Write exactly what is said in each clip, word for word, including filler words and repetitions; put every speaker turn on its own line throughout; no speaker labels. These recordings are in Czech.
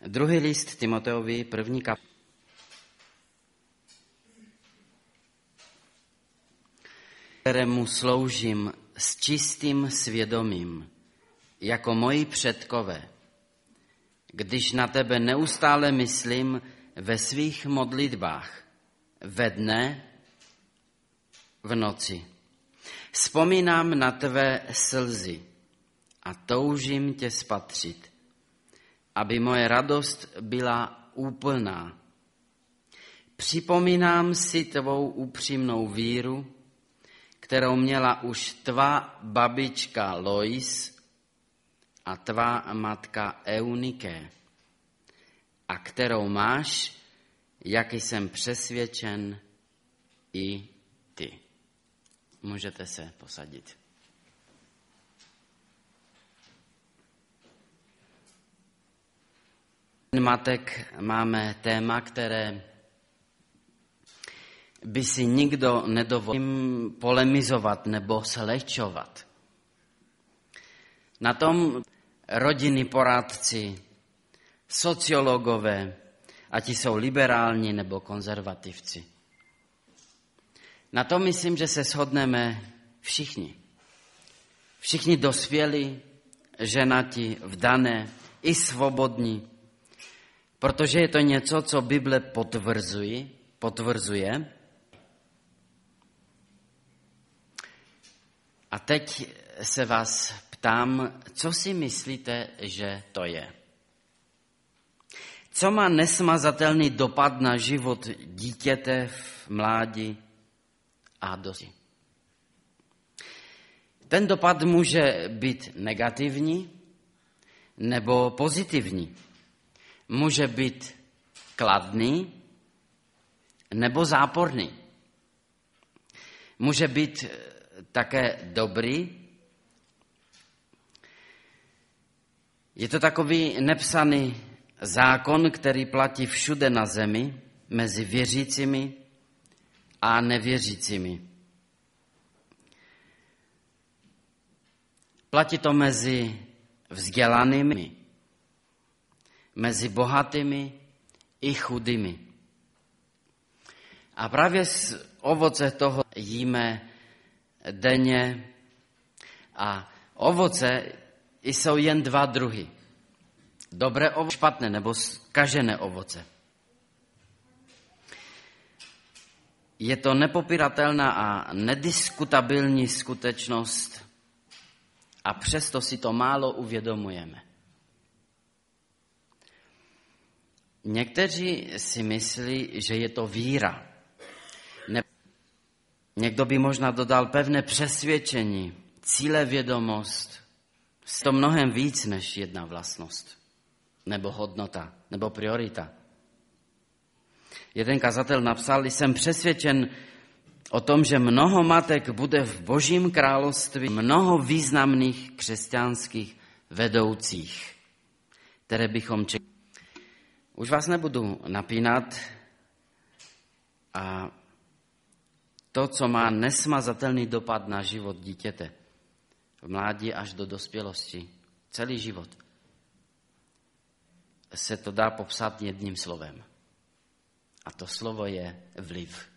Druhý list Timoteovi, první kapitola. Kterému sloužím s čistým svědomím, jako moji předkové, když na tebe neustále myslím ve svých modlitbách, ve dne, v noci. Vzpomínám na tvé slzy a toužím tě spatřit, aby moje radost byla úplná. Připomínám si tvou upřímnou víru, kterou měla už tvá babička Lois a tvá matka Eunike, a kterou máš, jak jsem přesvědčen, i ty. Můžete se posadit. Matek máme téma, které by si nikdo nedovolil polemizovat nebo slehčovat. Na tom rodinní poradci, sociologové, a ti jsou liberální nebo konzervativci. Na tom myslím, že se shodneme všichni. Všichni dospělí, ženati, vdané i svobodní, protože je to něco, co Bible potvrzuje, potvrzuje. A teď se vás ptám, co si myslíte, že to je? Co má nesmazatelný dopad na život dítěte v mládí a dosti? Ten dopad může být negativní nebo pozitivní. Může být kladný nebo záporný. Může být také dobrý. Je to takový nepsaný zákon, který platí všude na zemi, mezi věřícími a nevěřícími. Platí to mezi vzdělanými, mezi bohatými i chudými. A právě z ovoce toho jíme denně a ovoce jsou jen dva druhy. Dobré ovoce, špatné nebo zkažené ovoce. Je to nepopiratelná a nediskutabilní skutečnost a přesto si to málo uvědomujeme. Někteří si myslí, že je to víra. Ne- Někdo by možná dodal pevné přesvědčení, cílevědomost. Je to mnohem víc než jedna vlastnost, nebo hodnota, nebo priorita. Jeden kazatel napsal, jsem přesvědčen o tom, že mnoho matek bude v Božím království, mnoho významných křesťanských vedoucích, které bychom čekali. Už vás nebudu napínat a to, co má nesmazatelný dopad na život dítěte, v mládí až do dospělosti, celý život, se to dá popsat jedním slovem. A to slovo je vliv.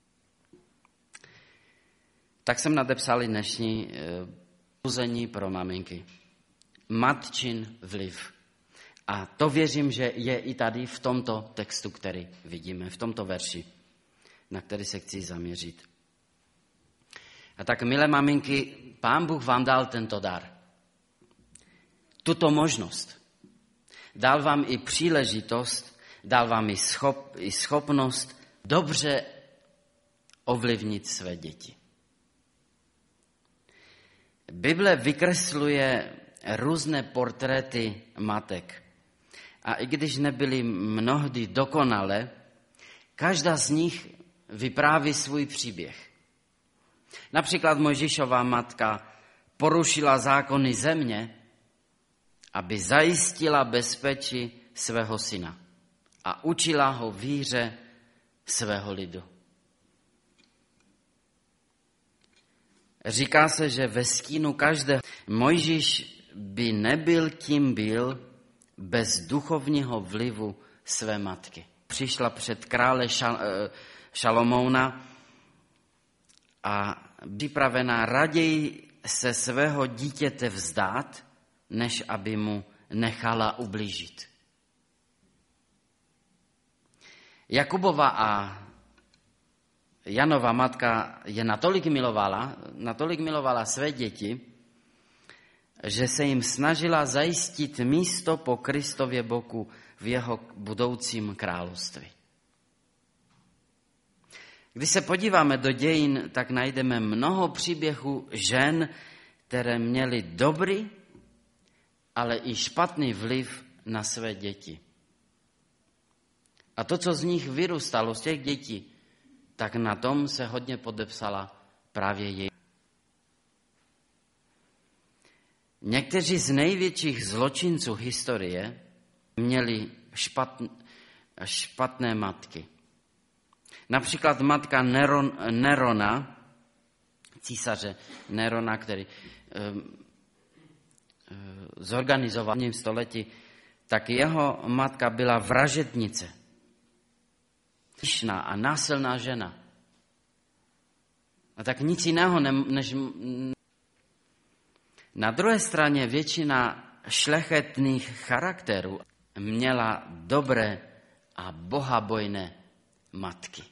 Tak jsem nadepsal dnešní pouzení pro maminky. Matčin vliv. A to věřím, že je i tady v tomto textu, který vidíme, v tomto verši, na který se chci zaměřit. A tak, milé maminky, Pán Bůh vám dal tento dar. Tuto možnost. Dal vám i příležitost, dal vám i, schop, i schopnost dobře ovlivnit své děti. Bible vykresluje různé portréty matek. A i když nebyly mnohdy dokonalé, každá z nich vypráví svůj příběh. Například Mojžíšova matka porušila zákony země, aby zajistila bezpečí svého syna a učila ho víře svého lidu. Říká se, že ve stínu každého Mojžíš by nebyl, kým byl, bez duchovního vlivu své matky. Přišla před krále Šal, Šalomouna a připravená raději se svého dítěte vzdát, než aby mu nechala ublížit. Jakubova a Janova matka je natolik milovala, natolik milovala své děti, že se jim snažila zajistit místo po Kristově boku v jeho budoucím království. Když se podíváme do dějin, tak najdeme mnoho příběhů žen, které měly dobrý, ale i špatný vliv na své děti. A to, co z nich vyrůstalo, z těch dětí, tak na tom se hodně podepsala právě její. Někteří z největších zločinců historie měli špatn, špatné matky. Například matka Neron, Nerona, císaře Nerona, který um, um, zorganizoval v prvním století, tak jeho matka byla vražednice. Pyšná a násilná žena. A tak nic jiného než... Na druhé straně většina šlechetných charakterů měla dobré a bohabojné matky.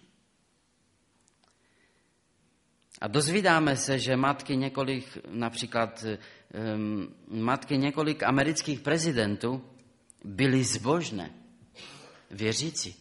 A dozvídáme se, že matky několik, například um, matky několik amerických prezidentů byly zbožné, věřící.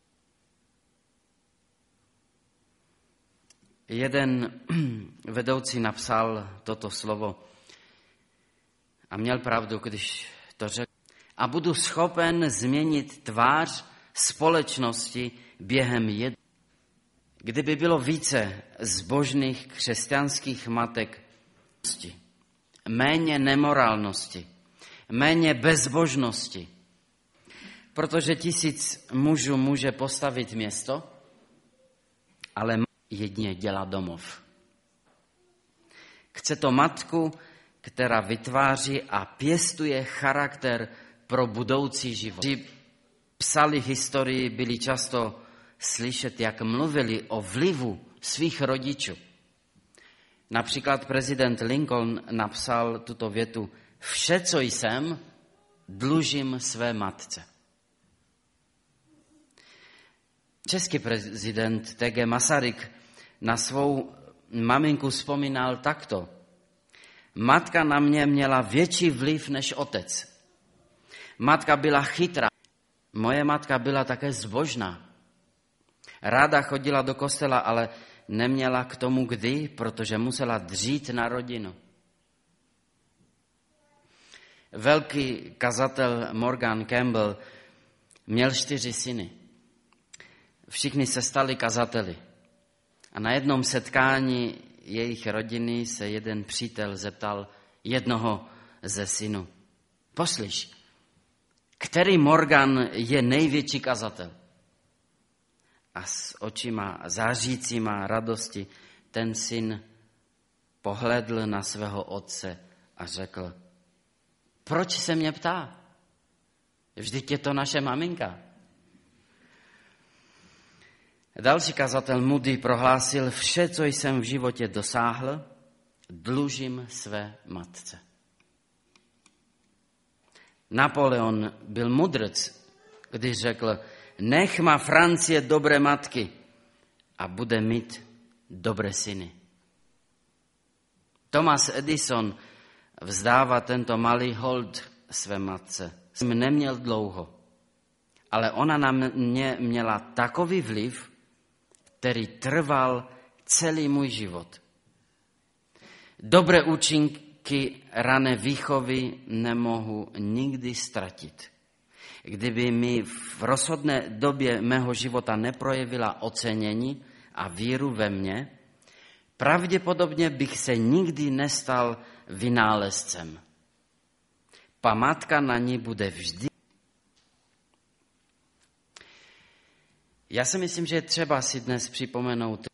Jeden vedoucí napsal toto slovo a měl pravdu, když to řekl. A budu schopen změnit tvář společnosti během jedné. Kdyby bylo více zbožných křesťanských matek, méně nemorálnosti, méně bezbožnosti, protože tisíc mužů může postavit město, ale jedině dělá domov. Chce to matku, která vytváří a pěstuje charakter pro budoucí život. Ti psali historii, byli často slyšet, jak mluvili o vlivu svých rodičů. Například prezident Lincoln napsal tuto větu: vše, co jsem, dlužím své matce. Český prezident T G Masaryk na svou maminku vzpomínal takto: matka na mě měla větší vliv než otec. Matka byla chytrá. Moje matka byla také zbožná. Ráda chodila do kostela, ale neměla k tomu kdy, protože musela dřít na rodinu. Velký kazatel Morgan Campbell měl čtyři syny. Všichni se stali kazateli. A na jednom setkání jejich rodiny se jeden přítel zeptal jednoho ze synů: poslyš, který Morgan je největší kazatel? A s očima zářícíma radosti ten syn pohledl na svého otce a řekl: proč se mě ptá? Vždyť je to naše maminka. Další kazatel Moody prohlásil: vše, co jsem v životě dosáhl, dlužím své matce. Napoleon byl mudrc, když řekl: nech má Francie dobré matky a bude mít dobré syny. Thomas Edison vzdává tento malý hold své matce. Jsem neměl dlouho, ale ona na mě měla takový vliv, který trval celý můj život. Dobré účinky rané výchovy nemohu nikdy ztratit. Kdyby mi v rozhodné době mého života neprojevila ocenění a víru ve mně, pravděpodobně bych se nikdy nestal vynálezcem. Památka na ní bude vždy. Já si myslím, že je třeba si dnes připomenout.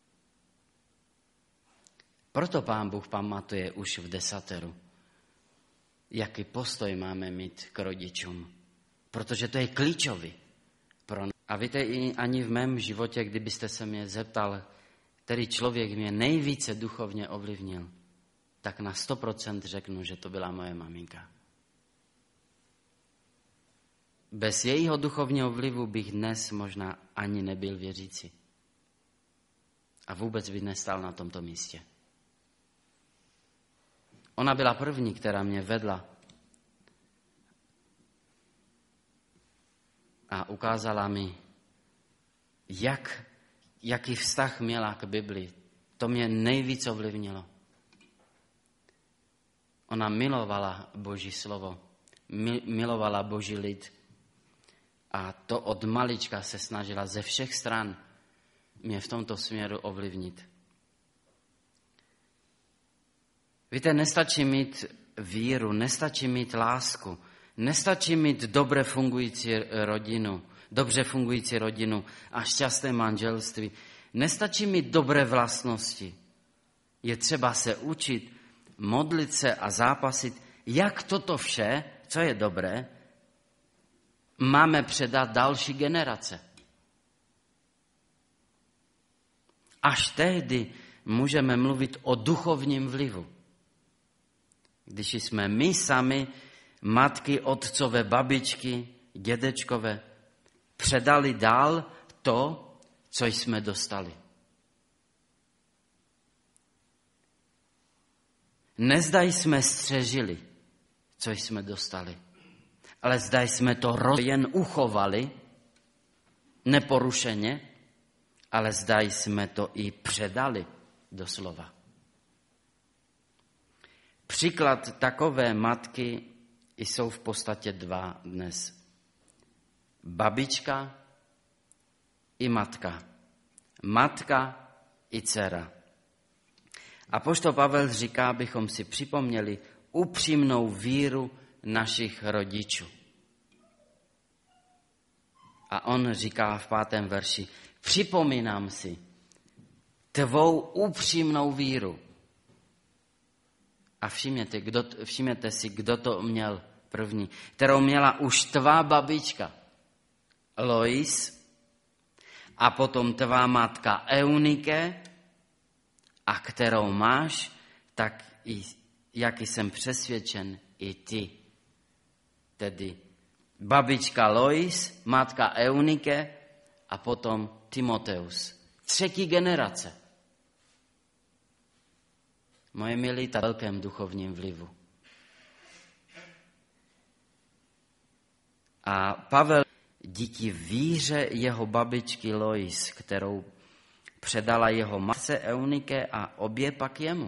Proto Pán Bůh pamatuje už v desateru, jaký postoj máme mít k rodičům. Protože to je klíčový pro nás. A víte, i ani v mém životě, kdybyste se mě zeptal, který člověk mě nejvíce duchovně ovlivnil, tak na sto procent řeknu, že to byla moje maminka. Bez jejího duchovního vlivu bych dnes možná ani nebyl věřící. A vůbec bych nestál na tomto místě. Ona byla první, která mě vedla a ukázala mi, jak, jaký vztah měla k Bibli. To mě nejvíc ovlivnilo. Ona milovala Boží slovo, milovala Boží lid a to od malička se snažila ze všech stran mě v tomto směru ovlivnit. Víte, nestačí mít víru, nestačí mít lásku, nestačí mít dobře fungující rodinu, dobře fungující rodinu a šťastné manželství. Nestačí mít dobré vlastnosti. Je třeba se učit, modlit se a zápasit, jak toto vše, co je dobré, máme předat další generace. Až tehdy můžeme mluvit o duchovním vlivu. Když jsme my sami, matky, otcové, babičky, dědečkové, předali dál to, co jsme dostali. Nezdaj jsme střežili, co jsme dostali, ale zdaj jsme to jen uchovali, neporušeně, ale zdaj jsme to i předali doslova. Příklad takové matky jsou v podstatě dva dnes. Babička i matka. Matka i dcera. Apoštol Pavel říká, abychom si připomněli upřímnou víru našich rodičů. A on říká v pátém verši, připomínám si tvou upřímnou víru. A všimněte, kdo, všimněte si, kdo to měl první, kterou měla už tvá babička Lois a potom tvá matka Eunike a kterou máš, tak i, jak jsem přesvědčen, i ty. Tedy babička Lois, matka Eunike a potom Timoteus. Třetí generace. Moje milí, ta velkém duchovním vlivu. A Pavel díky víře jeho babičky Lois, kterou předala jeho matce Eunike a obě pak jemu.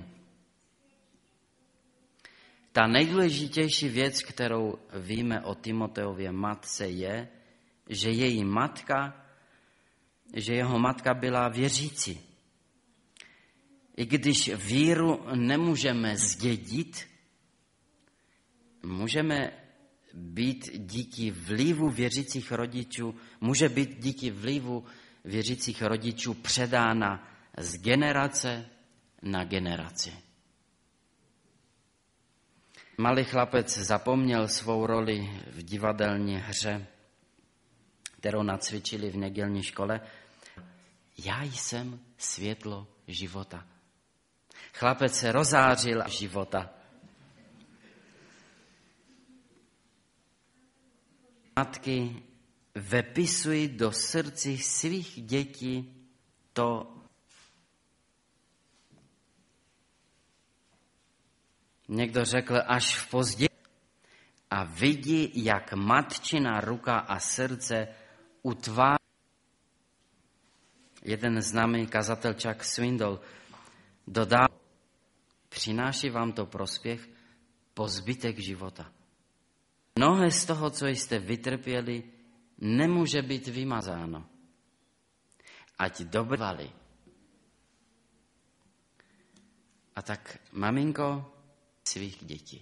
Ta nejdůležitější věc, kterou víme o Timoteově matce, je, že její matka, že jeho matka byla věřící. I když víru nemůžeme zdědit, můžeme být díky vlivu věřících rodičů, může být díky vlivu věřících rodičů předána z generace na generaci. Malý chlapec zapomněl svou roli v divadelní hře, kterou nacvičili v nedělní škole. Já jsem světlo života. Chlapec se rozářil života. Matky, vepisují do srdcí svých dětí to, někdo řekl až v pozdě, a vidí, jak matčina ruka a srdce utváří. Jeden známý kazatel Chuck Swindoll dodal, přináší vám to prospěch po zbytek života. Mnohé z toho, co jste vytrpěli, nemůže být vymazáno. Ať dobrvali. A tak, maminko, svých dětí.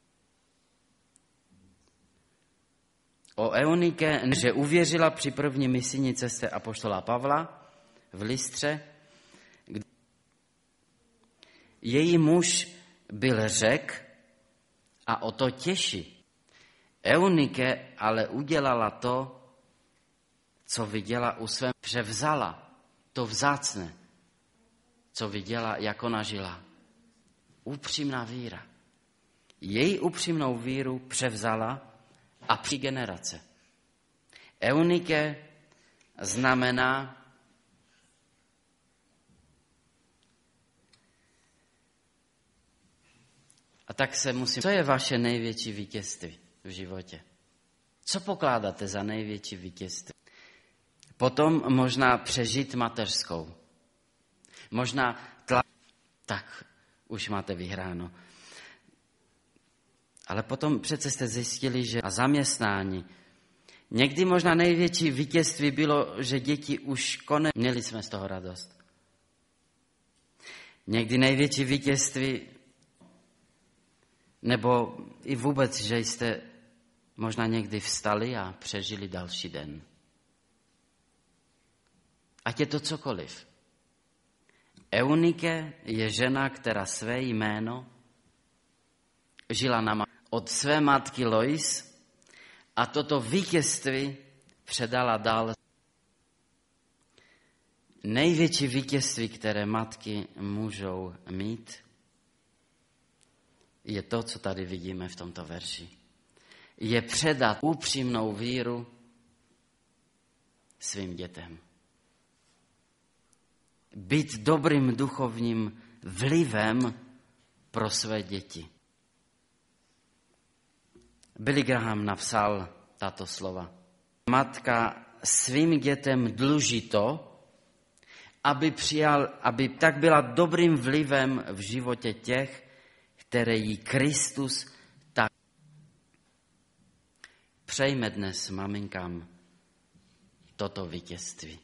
O Eunike, že uvěřila při první misijní cestě apoštola Pavla v Lystře, kde její muž byl Řek a o to těší. Eunike ale udělala to, co viděla u svém, převzala to vzácné, co viděla, jak ona žila. Upřímná víra. Její upřímnou víru převzala a při generace. Eunike znamená a tak se musím... Co je vaše největší vítězství v životě? Co pokládáte za největší vítězství? Potom možná přežít mateřskou. Možná tla... Tak, už máte vyhráno. Ale potom přece jste zjistili, že a zaměstnání. Někdy možná největší vítězství bylo, že děti už konečně měli jsme z toho radost. Někdy největší vítězství, nebo i vůbec, že jste možná někdy vstali a přežili další den. Ať je to cokoliv. Eunike je žena, která své jméno žila na od své matky Lois a toto vítězství předala dál. Největší vítězství, které matky můžou mít, je to, co tady vidíme v tomto verši. Je předat upřímnou víru svým dětem. Být dobrým duchovním vlivem pro své děti. Billy Graham napsal tato slova. Matka svým dětem dluží to, aby, přijal, aby tak byla dobrým vlivem v životě těch, které jí Kristus tak. Přejme dnes maminkám toto vítězství.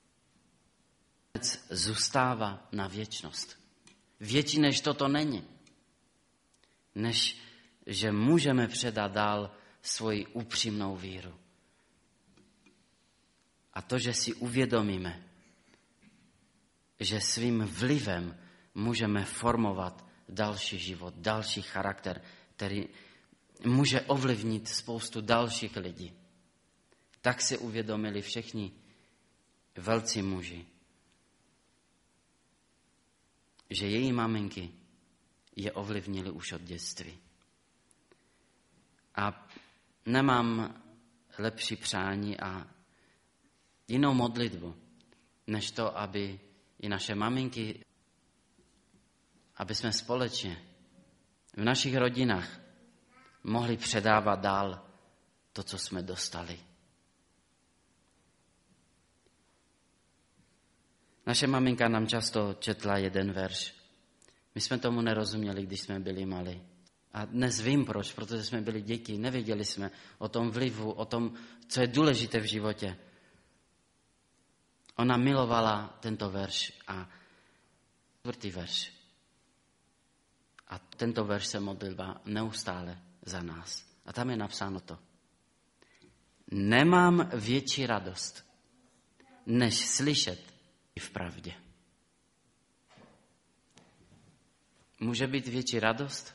Zůstává na věčnost. Větší než toto není. Než že můžeme předat dál svoji upřímnou víru. A to, že si uvědomíme, že svým vlivem můžeme formovat další život, další charakter, který může ovlivnit spoustu dalších lidí. Tak si uvědomili všichni velcí muži, že její maminky je ovlivnily už od dětství. A nemám lepší přání a jinou modlitbu, než to, aby i naše maminky, aby jsme společně v našich rodinách mohli předávat dál to, co jsme dostali. Naše maminka nám často četla jeden verš. My jsme tomu nerozuměli, když jsme byli malí. A dnes vím proč, protože jsme byli děti, nevěděli jsme o tom vlivu, o tom, co je důležité v životě. Ona milovala tento verš a čtvrtý verš. A tento verš se modlila neustále za nás. A tam je napsáno to. Nemám větší radost, než slyšet v pravdě. Může být větší radost?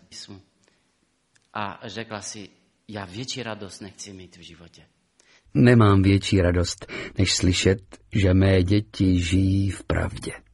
A řekla si, já větší radost nechci mít v životě.
Nemám větší radost, než slyšet, že mé děti žijí v pravdě.